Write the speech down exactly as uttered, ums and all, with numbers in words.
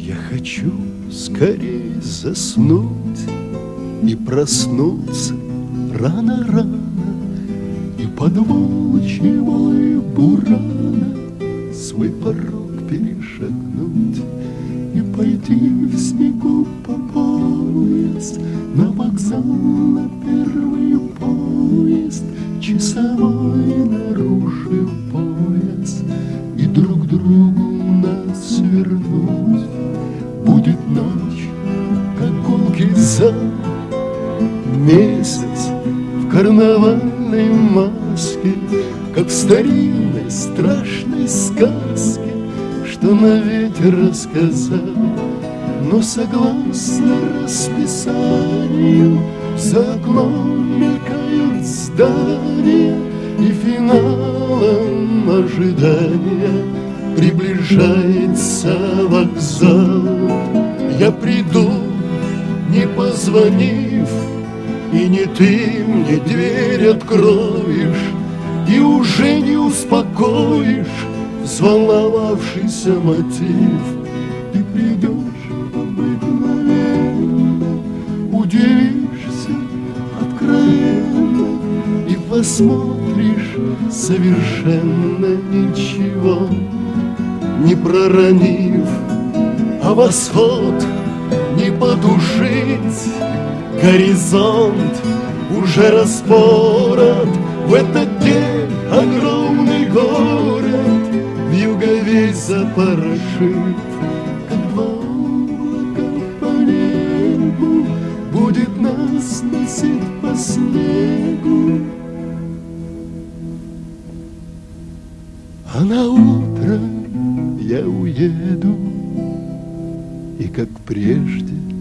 Я хочу скорее заснуть и проснуться рано-рано, и под волчьего бурана свой порог перешагнуть, и пойти в снегу по пояс на вокзал, на первый поезд, часовой нарушив пояс, и друг другу нас вернуть. Будет ночь, как гулкий зал, месяц в карнавальной маске, как в старинной страшной сказке, что на ветер рассказал. Но согласно расписанию за окном мелькают здания, и финалом ожидания приближается вокзал. Я приду, не позвонив, и ни ты мне дверь откроешь, и уже не успокоишь взволновавшийся мотив. Ты придешь обыкновенно, удивишься откровенно и посмотришь совершенно ничего не проронив, а восход не потушить. Горизонт уже распорот, в этот день огромный город вьюга весь запорошит. Как два облака по небу будет нас носить по снегу, а на утро я уеду, и как прежде